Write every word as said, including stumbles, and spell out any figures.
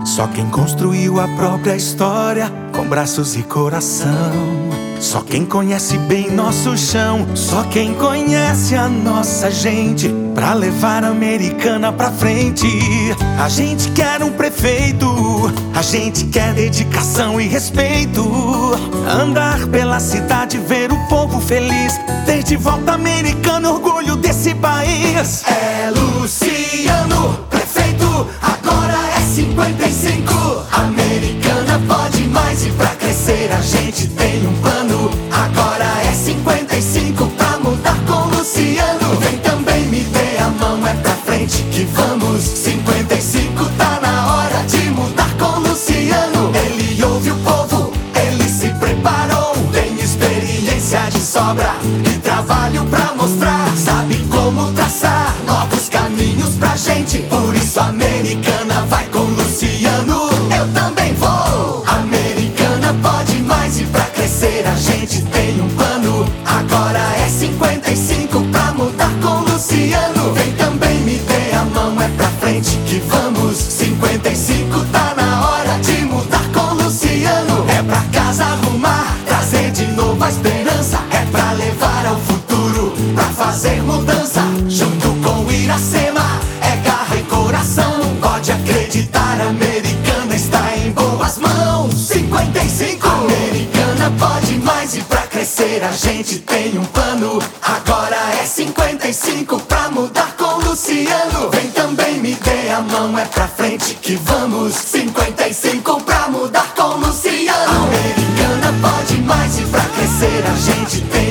Só quem construiu a própria história com braços e coração. Só quem conhece bem nosso chão. Só quem conhece a nossa gente pra levar a Americana pra frente. A gente quer um prefeito, a gente quer dedicação e respeito. Andar pela cidade, ver o povo feliz, ter de volta a Americana, orgulho desse país. É Luciano, prefeito, agora é cinquenta e cinco. Americana pode mais e pra crescer a gente tem um plano. Agora é cinquenta e cinco pra mudar com Luciano. Vem também, me dê a mão, é pra frente que vamos. Cinquenta e cinco tá na hora de mudar com Luciano. Ele ouve o povo, ele se preparou, tem experiência de sobra e trabalho pra mostrar. Sabe como traçar novos caminhos pra gente. Por isso a Americana vai com Luciano. Eu também vou. Americana pode mais e pra crescer a gente tem um plano. Agora é cinquenta e cinco pra mudar com Luciano. Vem também, me dê a mão, é pra frente que vamos. Cinquenta e cinco tá na hora de mudar com Luciano. É pra casa arrumar, trazer de novo a esperança. É pra levar ao futuro, pra fazer mudança. Junto com Iracema, é garra e coração. Pode acreditar, a Americana está em boas mãos. Cinquenta e cinco, Americana pode mais e pra crescer a gente tem um plano. Agora é cinquenta e cinco pra mudar com Luciano. Vem também, me dê a mão, é pra frente que vamos. Cinquenta e cinco pra mudar com Luciano. Americana pode mais e pra crescer a gente tem